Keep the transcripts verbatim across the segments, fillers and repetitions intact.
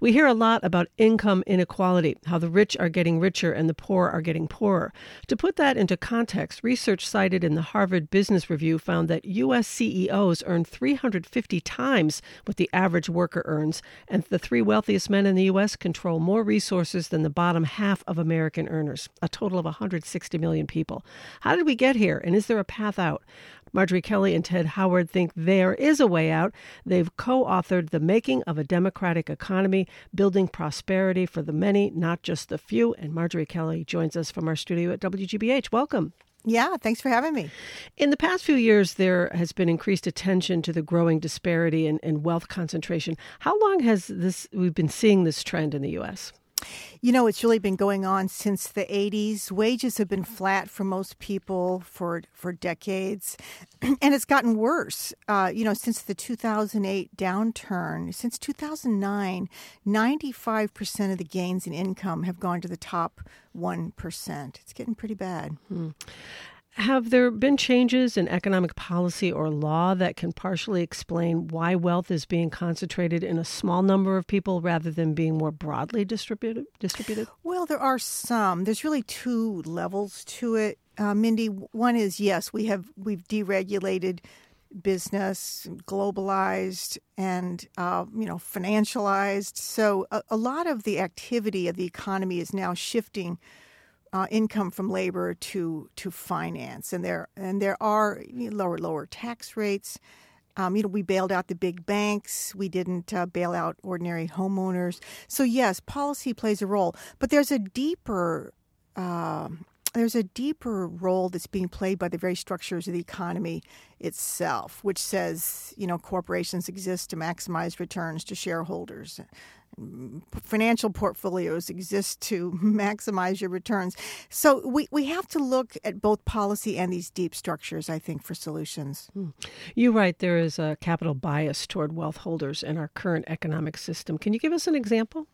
We hear a lot about income inequality, how the rich are getting richer and the poor are getting poorer. To put that into context, research cited in the Harvard Business Review found that U S C E Os earn three hundred fifty times what the average worker earns, and the three wealthiest men in the U S control more resources than the bottom half of American earners, a total of one hundred sixty million people. How did we get here, and is there a path out? Marjorie Kelly and Ted Howard think there is a way out. They've co-authored The Making of a Democratic Economy, Building Prosperity for the Many, Not Just the Few. And Marjorie Kelly joins us from our studio at W G B H. Welcome. Yeah, thanks for having me. In the past few years, there has been increased attention to the growing disparity and, and wealth concentration. How long has this we've been seeing this trend in the U S? You know, it's really been going on since the eighties. Wages have been flat for most people for for decades, and it's gotten worse. Uh, you know, since the two thousand eight downturn, since two thousand nine, ninety-five percent of the gains in income have gone to the top one percent. It's getting pretty bad. Hmm. Have there been changes in economic policy or law that can partially explain why wealth is being concentrated in a small number of people rather than being more broadly distributed? distributed? Well, there are some. There's really two levels to it, uh, Mindy. One is, yes, we have we've deregulated business, globalized, and uh, you know, financialized. So a, a lot of the activity of the economy is now shifting Uh, income from labor to to finance, and there and there are lower lower tax rates. Um, you know, we bailed out the big banks. We didn't uh, bail out ordinary homeowners. So yes, policy plays a role, but there's a deeper uh, there's a deeper role that's being played by the very structures of the economy itself, which says, you know, corporations exist to maximize returns to shareholders. Financial portfolios exist to maximize your returns. So we, we have to look at both policy and these deep structures, I think, for solutions. Hmm. You write there is a capital bias toward wealth holders in our current economic system. Can you give us an example?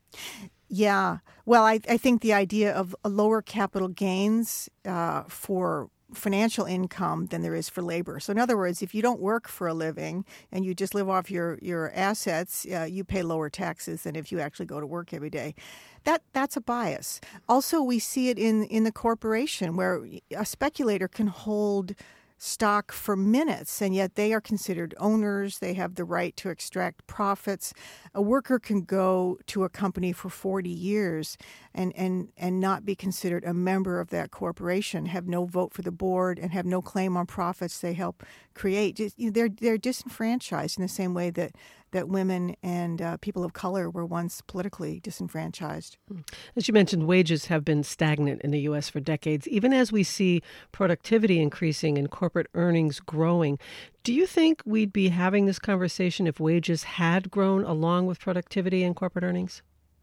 Yeah. Well, I, I think the idea of lower capital gains uh, for financial income than there is for labor. So in other words, if you don't work for a living and you just live off your, your assets, uh, you pay lower taxes than if you actually go to work every day. That that's a bias. Also, we see it in, in the corporation where a speculator can hold stock for minutes, and yet they are considered owners. They have the right to extract profits. A worker can go to a company for forty years and, and, and not be considered a member of that corporation, have no vote for the board, and have no claim on profits they help create. Just, you know, they're they're disenfranchised in the same way that that women and uh, people of color were once politically disenfranchised. As you mentioned, wages have been stagnant in the U S for decades, even as we see productivity increasing and corporate earnings growing. Do you think we'd be having this conversation if wages had grown along with productivity and corporate earnings?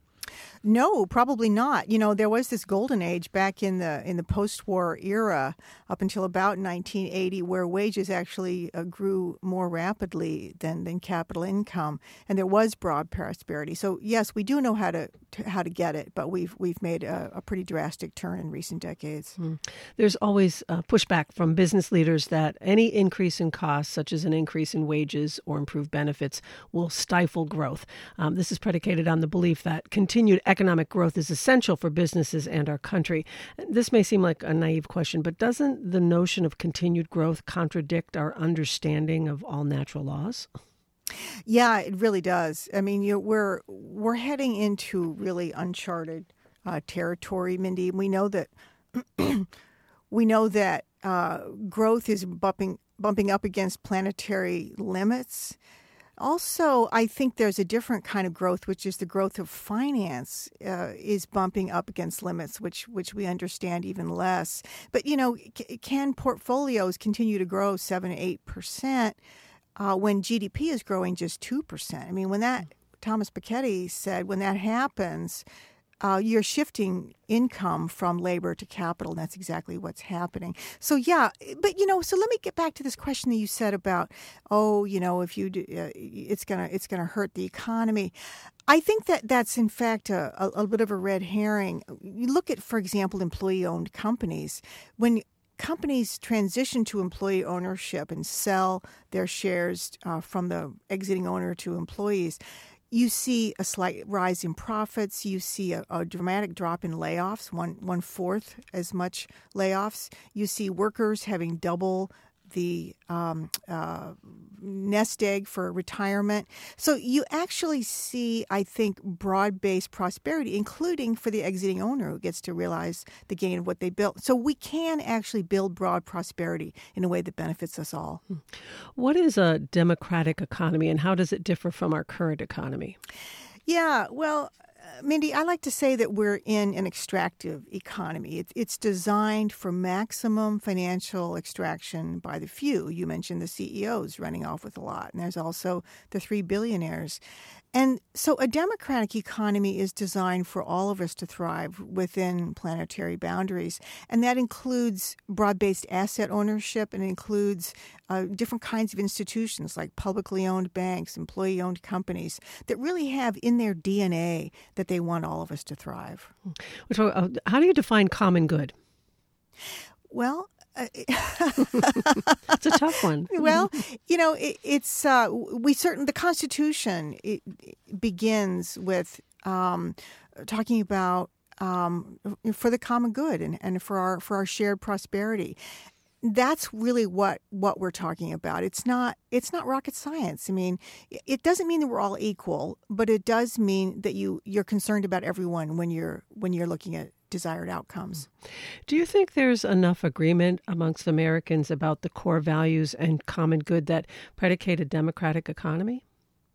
No, probably not. You know, there was this golden age back in the in the post-war era up until about nineteen eighty where wages actually uh, grew more rapidly than, than capital income, and there was broad prosperity. So yes, we do know how to, to how to get it, but we've we've made a, a pretty drastic turn in recent decades. Mm. There's always uh, pushback from business leaders that any increase in costs, such as an increase in wages or improved benefits, will stifle growth. Um, this is predicated on the belief that continued economic growth is essential for businesses and our country. This may seem like a naive question, but doesn't the notion of continued growth contradict our understanding of all natural laws? Yeah, it really does. I mean, you know, we're we're heading into really uncharted uh, territory, Mindy. We know that we know that uh, growth is bumping bumping up against planetary limits. Also, I think there's a different kind of growth, which is the growth of finance uh, is bumping up against limits, which which we understand even less. But, you know, c- can portfolios continue to grow seven, eight percent uh, when G D P is growing just two percent? I mean, when that, Thomas Piketty said, when that happens, Uh, you're shifting income from labor to capital, and that's exactly what's happening. So, yeah, but, you know, so let me get back to this question that you said about, oh, you know, if you do, uh, it's going to it's gonna hurt the economy. I think that that's, in fact, a, a, a bit of a red herring. You look at, for example, employee-owned companies. When companies transition to employee ownership and sell their shares uh, from the exiting owner to employees, you see a slight rise in profits. You see a, a dramatic drop in layoffs, one one fourth as much layoffs. You see workers having double the um, uh, nest egg for retirement. So you actually see, I think, broad-based prosperity, including for the exiting owner who gets to realize the gain of what they built. So we can actually build broad prosperity in a way that benefits us all. What is a democratic economy, and how does it differ from our current economy? Yeah, well, Mindy, I like to say that we're in an extractive economy. It's, it's designed for maximum financial extraction by the few. You mentioned the C E Os running off with a lot, and there's also the three billionaires. And so a democratic economy is designed for all of us to thrive within planetary boundaries. And that includes broad-based asset ownership, and it includes uh, different kinds of institutions like publicly owned banks, employee-owned companies that really have in their D N A that they want all of us to thrive. How do you define common good? Well, Uh, it's a tough one. Well, you know, it, it's uh, we certain the Constitution it, it begins with um, talking about um, for the common good and, and for our for our shared prosperity. That's really what, what we're talking about. It's not it's not rocket science. I mean, it doesn't mean that we're all equal, but it does mean that you you're concerned about everyone when you're when you're looking at desired outcomes. Do you think there's enough agreement amongst Americans about the core values and common good that predicate a democratic economy?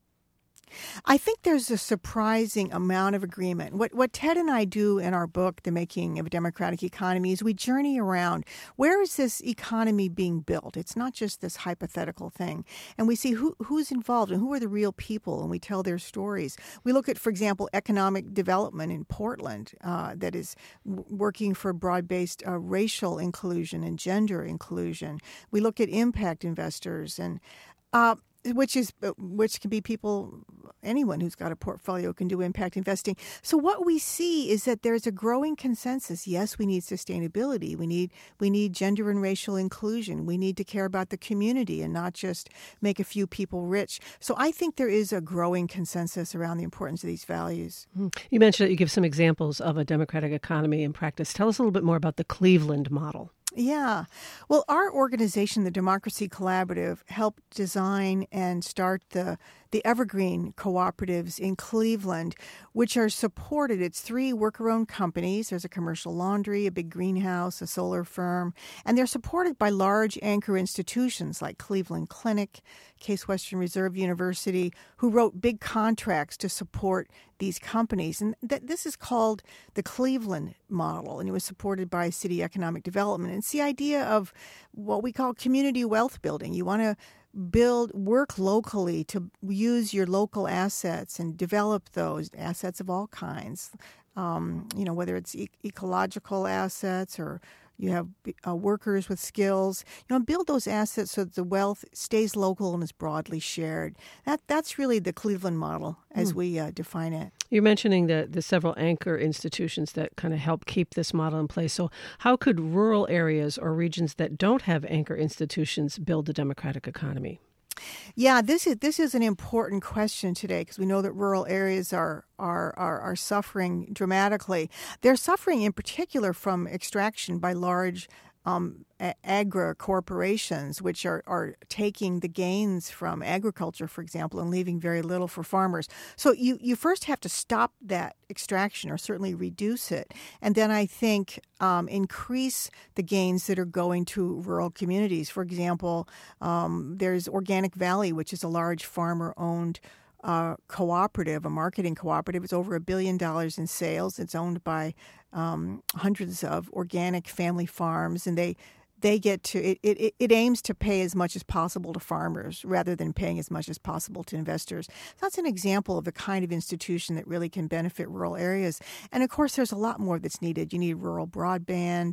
I think there's a surprising amount of agreement. What what Ted and I do in our book, The Making of a Democratic Economy, is we journey around. Where is this economy being built? It's not just this hypothetical thing. And we see who who's involved and who are the real people, and we tell their stories. We look at, for example, economic development in Portland uh, that is w- working for broad-based uh, racial inclusion and gender inclusion. We look at impact investors and uh, which is which can be people, anyone who's got a portfolio can do impact investing. So what we see is that there's a growing consensus. Yes, we need sustainability. We need we need gender and racial inclusion. We need to care about the community and not just make a few people rich. So I think there is a growing consensus around the importance of these values. You mentioned that you give some examples of a democratic economy in practice. Tell us a little bit more about the Cleveland model. Yeah. Well, our organization, the Democracy Collaborative, helped design and start the the Evergreen Cooperatives in Cleveland, which are supported. It's three worker-owned companies. There's a commercial laundry, a big greenhouse, a solar firm, and they're supported by large anchor institutions like Cleveland Clinic, Case Western Reserve University, who wrote big contracts to support these companies. And th- this is called the Cleveland model, and it was supported by City Economic Development. And it's the idea of what we call community wealth building. You want to build, work locally to use your local assets and develop those assets of all kinds, um, you know, whether it's e- ecological assets or you have uh, workers with skills, you know, build those assets so that the wealth stays local and is broadly shared. That That's really the Cleveland model as mm. we uh, define it. You're mentioning the, the several anchor institutions that kind of help keep this model in place. So how could rural areas or regions that don't have anchor institutions build a democratic economy? Yeah, this is this is an important question today because we know that rural areas are, are are are suffering dramatically. They're suffering in particular from extraction by large um, agri corporations, which are, are taking the gains from agriculture, for example, and leaving very little for farmers. So you, you first have to stop that extraction or certainly reduce it. And then I think um, increase the gains that are going to rural communities. For example, um, there's Organic Valley, which is a large farmer-owned uh, cooperative, a marketing cooperative. It's over a billion dollars in sales. It's owned by um, hundreds of organic family farms, and they they get to it, it. It aims to pay as much as possible to farmers rather than paying as much as possible to investors. That's an example of the kind of institution that really can benefit rural areas. And of course, there's a lot more that's needed. You need rural broadband.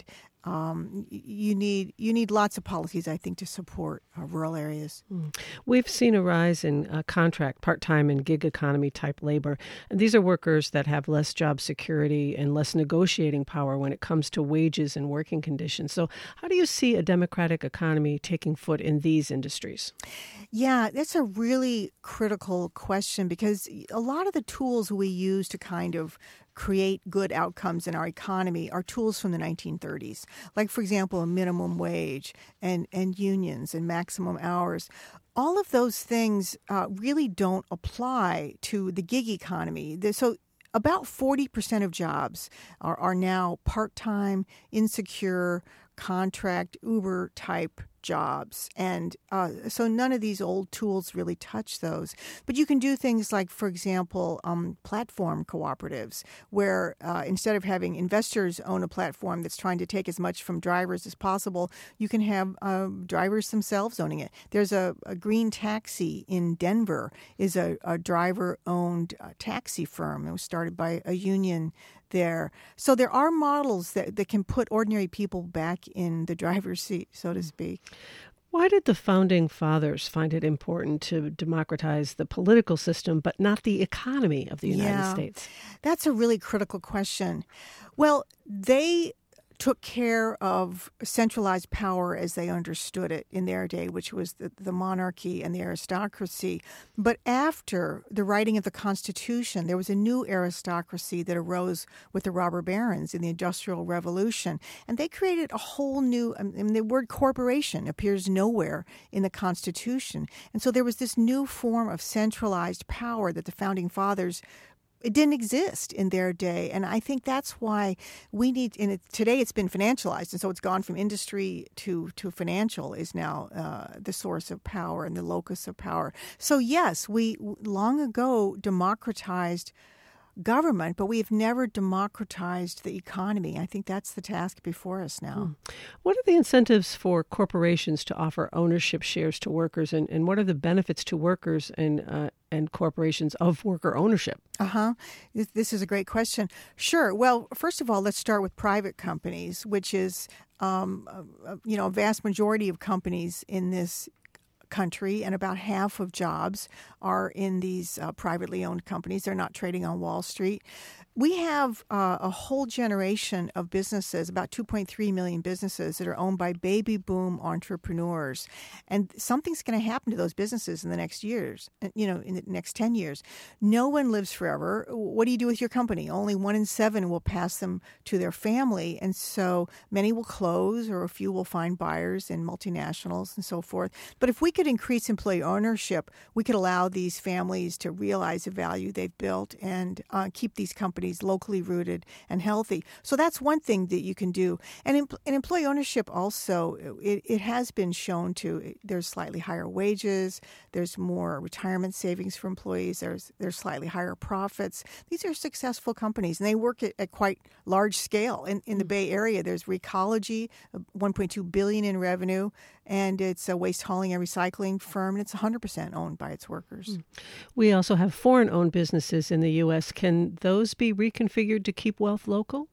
Um, you need you need lots of policies, I think, to support uh, rural areas. Mm. We've seen a rise in uh, contract, part-time, and gig economy type labor. And these are workers that have less job security and less negotiating power when it comes to wages and working conditions. So how do you see a democratic economy taking foot in these industries? Yeah, that's a really critical question because a lot of the tools we use to kind of create good outcomes in our economy are tools from the nineteen thirties. Like, for example, a minimum wage and, and unions and maximum hours. All of those things uh, really don't apply to the gig economy. So about forty percent of jobs are, are now part-time, insecure, contract, Uber-type jobs. And uh, so none of these old tools really touch those. But you can do things like, for example, um, platform cooperatives, where uh, instead of having investors own a platform that's trying to take as much from drivers as possible, you can have uh, drivers themselves owning it. There's a, a Green Taxi in Denver, is a, a driver-owned uh, taxi firm. It was started by a union there. So there are models that, that can put ordinary people back in the driver's seat, so to speak. Why did the founding fathers find it important to democratize the political system, but not the economy of the United yeah, States? That's a really critical question. Well, they took care of centralized power as they understood it in their day, which was the, the monarchy and the aristocracy. But after the writing of the Constitution, there was a new aristocracy that arose with the robber barons in the Industrial Revolution. And they created a whole new, I mean, the word corporation appears nowhere in the Constitution. And so there was this new form of centralized power that the founding fathers it didn't exist in their day. And I think that's why we need, and it, today it's been financialized, and so it's gone from industry to, to financial is now uh, the source of power and the locus of power. So yes, we long ago democratized government, but we have never democratized the economy. I think that's the task before us now. Hmm. What are the incentives for corporations to offer ownership shares to workers, and, and what are the benefits to workers and uh, and corporations of worker ownership? Uh-huh. This, this is a great question. Sure. Well, first of all, let's start with private companies, which is, um, uh, you know, a vast majority of companies in this country, and about half of jobs are in these uh, privately owned companies. They're not trading on Wall Street. We have uh, a whole generation of businesses, about two point three million businesses that are owned by baby boom entrepreneurs. And something's going to happen to those businesses in the next years, you know, in the next ten years. No one lives forever. What do you do with your company? Only one in seven will pass them to their family. And so many will close, or a few will find buyers in multinationals and so forth. But if we could increase employee ownership, we could allow these families to realize the value they've built and uh, keep these companies locally rooted and healthy. So that's one thing that you can do. And in, in employee ownership also, it, it has been shown to, there's slightly higher wages, there's more retirement savings for employees, there's there's slightly higher profits. These are successful companies, and they work at, at quite large scale. In, in the Bay Area, there's Recology, one point two billion dollars in revenue, and it's a waste hauling and recycling firm, and it's one hundred percent owned by its workers. We also have foreign-owned businesses in the U S. Can those be reconfigured to keep wealth local?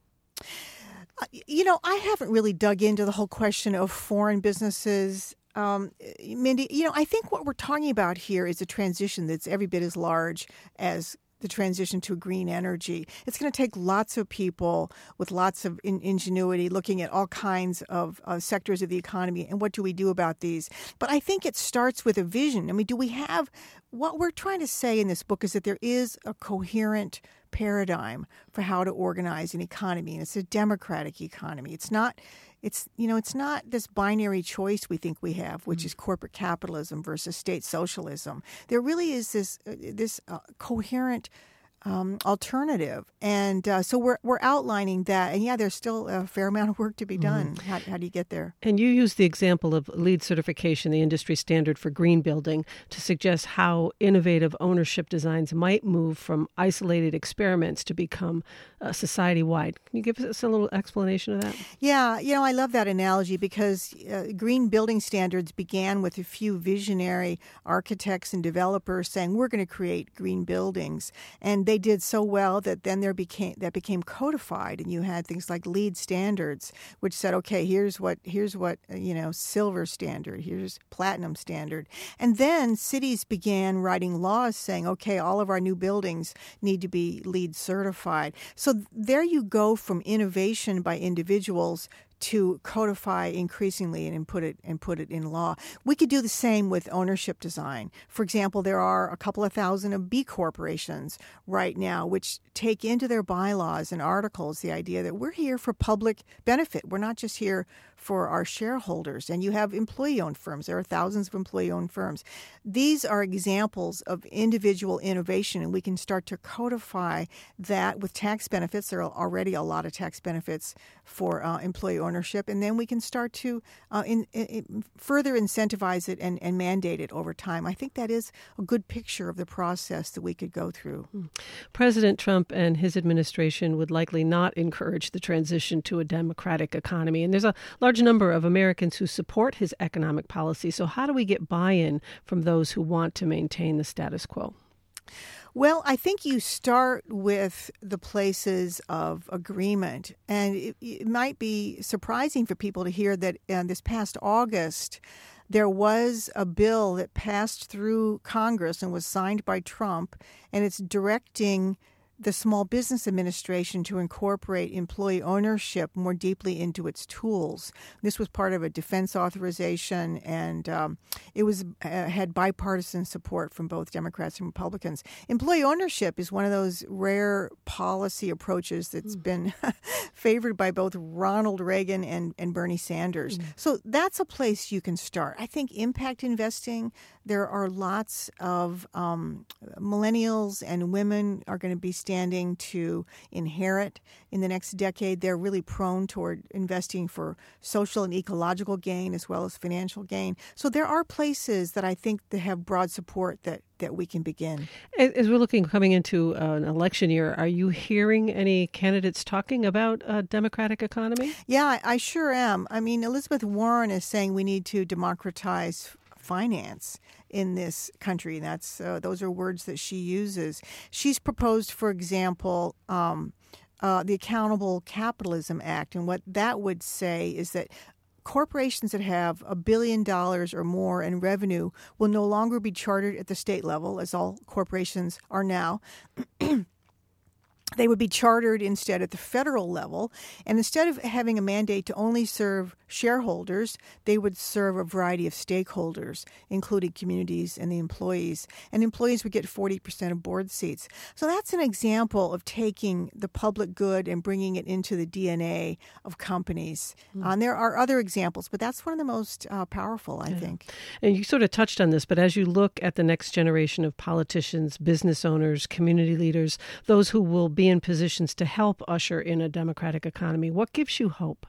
Uh, you know, I haven't really dug into the whole question of foreign businesses. Um, Mindy, you know, I think what we're talking about here is a transition that's every bit as large as the transition to green energy. It's going to take lots of people with lots of in- ingenuity looking at all kinds of uh, sectors of the economy and what do we do about these. But I think it starts with a vision. I mean, do we have, what we're trying to say in this book is that there is a coherent paradigm for how to organize an economy, and it's a democratic economy. It's not It's, you know, it's not this binary choice we think we have, which is corporate capitalism versus state socialism. There really is this uh, this uh, coherent um, alternative, and uh, so we're we're outlining that. And yeah, there's still a fair amount of work to be done. Mm-hmm. How, how do you get there? And you use the example of LEED certification, the industry standard for green building, to suggest how innovative ownership designs might move from isolated experiments to become uh, society-wide. Can you give us a little explanation of that? Yeah, you know, I love that analogy because uh, green building standards began with a few visionary architects and developers saying, we're going to create green buildings. And they did so well that then there became that became codified, and you had things like LEED standards, which said, okay, here's what here's what you know silver standard, here's platinum standard, and then cities began writing laws saying, okay, all of our new buildings need to be LEED certified. So there you go from innovation by individuals to codify increasingly and put it and put it in law. We could do the same with ownership design. For example, there are a couple of thousand of B corporations right now which take into their bylaws and articles the idea that we're here for public benefit. We're not just here for our shareholders. And you have employee-owned firms. There are thousands of employee-owned firms. These are examples of individual innovation, and we can start to codify that with tax benefits. There are already a lot of tax benefits for uh, employee ownership, and then we can start to uh, in, in, further incentivize it and, and mandate it over time. I think that is a good picture of the process that we could go through. President Trump and his administration would likely not encourage the transition to a democratic economy, and there's a large number of Americans who support his economic policy. So how do we get buy-in from those who want to maintain the status quo? Well, I think you start with the places of agreement. And it, it might be surprising for people to hear that uh, this past August, there was a bill that passed through Congress and was signed by Trump, and it's directing the Small Business Administration to incorporate employee ownership more deeply into its tools. This was part of a defense authorization, and um, it was uh, had bipartisan support from both Democrats and Republicans. Employee ownership is one of those rare policy approaches that's mm. been favored by both Ronald Reagan and, and Bernie Sanders. Mm. So that's a place you can start. I think impact investing, there are lots of um, millennials and women are going to be standing standing to inherit in the next decade. They're really prone toward investing for social and ecological gain as well as financial gain. So there are places that I think that have broad support that, that we can begin. As we're looking, coming into an election year, are you hearing any candidates talking about a democratic economy? Yeah, I, I sure am. I mean, Elizabeth Warren is saying we need to democratize finance in this country. That's uh, those are words that she uses. She's proposed, for example, um, uh, the Accountable Capitalism Act, and what that would say is that corporations that have a billion dollars or more in revenue will no longer be chartered at the state level, as all corporations are now. They would be chartered instead at the federal level, and instead of having a mandate to only serve shareholders, they would serve a variety of stakeholders, including communities and the employees. And employees would get forty percent of board seats. So that's an example of taking the public good and bringing it into the D N A of companies. Mm. Uh, and there are other examples, but that's one of the most uh, powerful, I yeah. think. And you sort of touched on this, but as you look at the next generation of politicians, business owners, community leaders, those who will be in positions to help usher in a democratic economy, what gives you hope?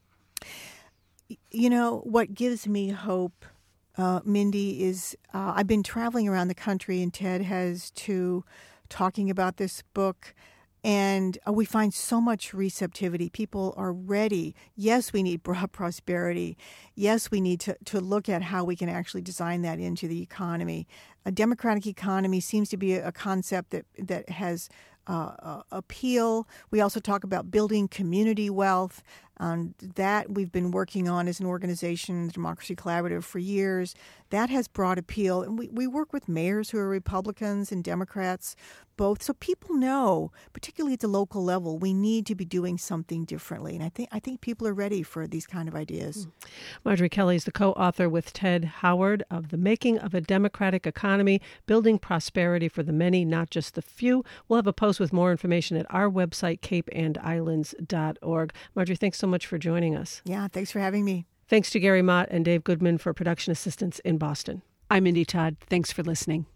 You know, what gives me hope, uh, Mindy, is uh, I've been traveling around the country, and Ted has too, talking about this book. And uh, we find so much receptivity. People are ready. Yes, we need broad prosperity. Yes, we need to, to look at how we can actually design that into the economy. A democratic economy seems to be a, a concept that, that has uh, uh, appeal. We also talk about building community wealth. Um, that we've been working on as an organization, the Democracy Collaborative, for years. That has broad appeal. And we, we work with mayors who are Republicans and Democrats, both. So people know, particularly at the local level, we need to be doing something differently. And I think I think people are ready for these kind of ideas. Marjorie Kelly is the co-author with Ted Howard of The Making of a Democratic Economy, Building Prosperity for the Many, Not Just the Few. We'll have a post with more information at our website, cape and islands dot org. Marjorie, thanks so much for joining us. Yeah, thanks for having me. Thanks to Gary Mott and Dave Goodman for production assistance in Boston. I'm Mindy Todd. Thanks for listening.